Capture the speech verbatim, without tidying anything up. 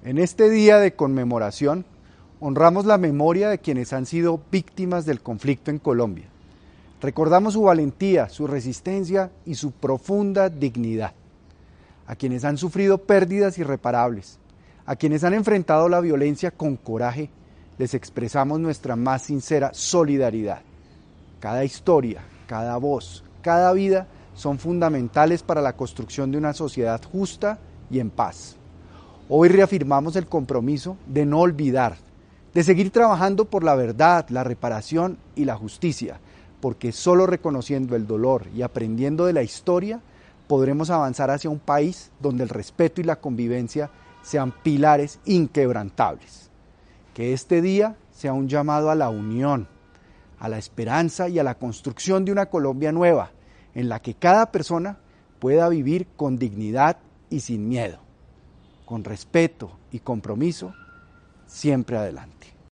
En este día de conmemoración, honramos la memoria de quienes han sido víctimas del conflicto en Colombia. Recordamos su valentía, su resistencia y su profunda dignidad. A quienes han sufrido pérdidas irreparables, a quienes han enfrentado la violencia con coraje, les expresamos nuestra más sincera solidaridad. Cada historia, cada voz, cada vida son fundamentales para la construcción de una sociedad justa y en paz. Hoy reafirmamos el compromiso de no olvidar, de seguir trabajando por la verdad, la reparación y la justicia, porque solo reconociendo el dolor y aprendiendo de la historia podremos avanzar hacia un país donde el respeto y la convivencia sean pilares inquebrantables. Que este día sea un llamado a la unión, a la esperanza y a la construcción de una Colombia nueva, en la que cada persona pueda vivir con dignidad y sin miedo, con respeto y compromiso, siempre adelante.